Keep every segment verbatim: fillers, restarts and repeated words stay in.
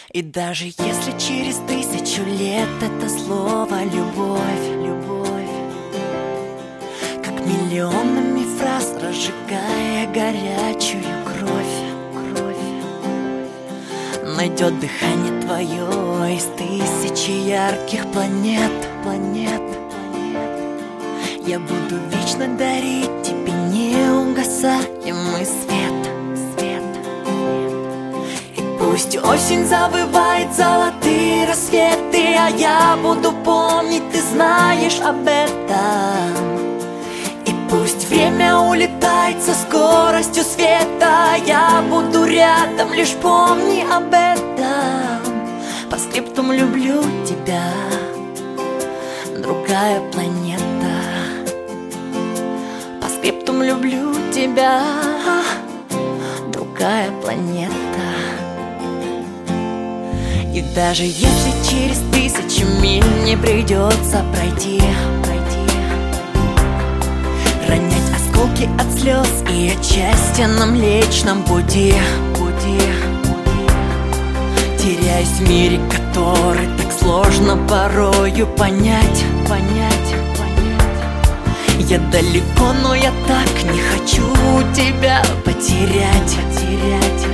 И даже если через тысячу лет это слово «любовь», любовь, как миллионами фраз, разжигая горячую кровь, кровь, найдет дыхание твое из тысячи ярких планет, планет, планет. Я буду вечно дарить тебе неугасаемый свет. Пусть осень завывает золотые рассветы, а я буду помнить, ты знаешь об этом. И пусть время улетает со скоростью света, а я буду рядом, лишь помни об этом. По скриптум люблю тебя, другая планета. По скриптум люблю тебя, другая планета. И даже если через тысячу миль мне придется пройти, пройти, ронять осколки от слез и отчасти на Млечном пути, пути, теряясь в мире, который так сложно порою понять, понять, понять. Я далеко, но я так не хочу тебя потерять, потерять.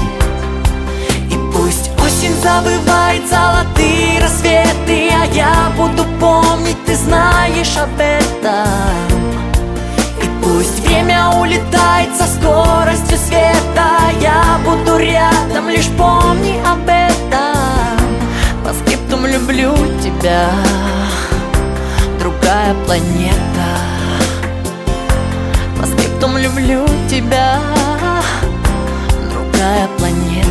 Пусть осень завывает золотые рассветы, а я буду помнить, ты знаешь об этом. И пусть время улетает со скоростью света, а я буду рядом, лишь помни об этом. По скриптум люблю тебя, другая планета. По скриптум люблю тебя, другая планета.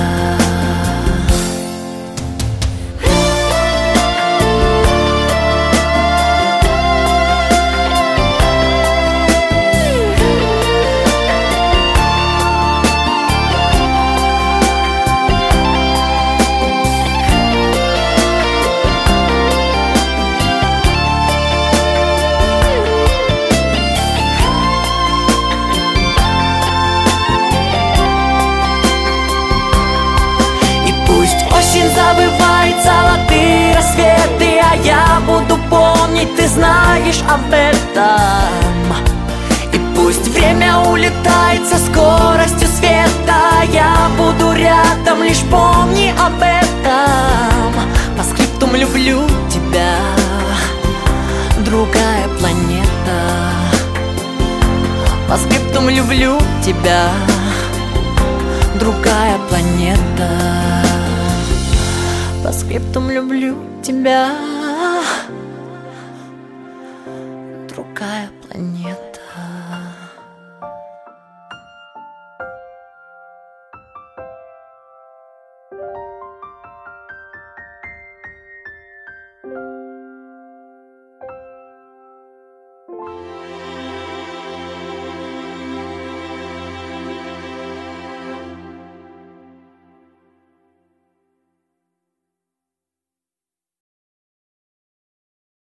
Завывает золотые рассветы, а я буду помнить, ты знаешь об этом. И пусть время улетает со скоростью света, а я буду рядом, лишь помни об этом. По скриптум люблю тебя, другая планета. По скриптум люблю тебя, другая планета. По скриптум люблю тебя, другая планета.